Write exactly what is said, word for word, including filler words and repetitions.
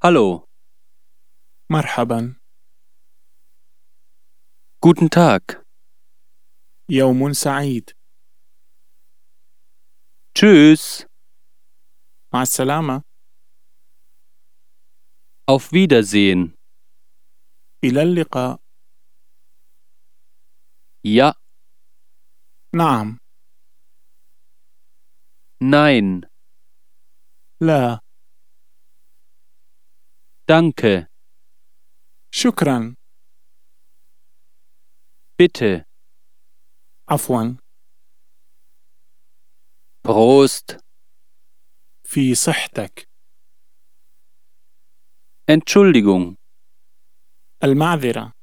Hallo. مرحبا. Guten Tag. يوم سعيد. Tschüss. مع السلامة. Auf Wiedersehen. إلى اللقاء. Ja. نعم. Nein. لا. Danke. شكرا. Bitte. عفوا. Prost. في صحتك. Entschuldigung. المعذرة.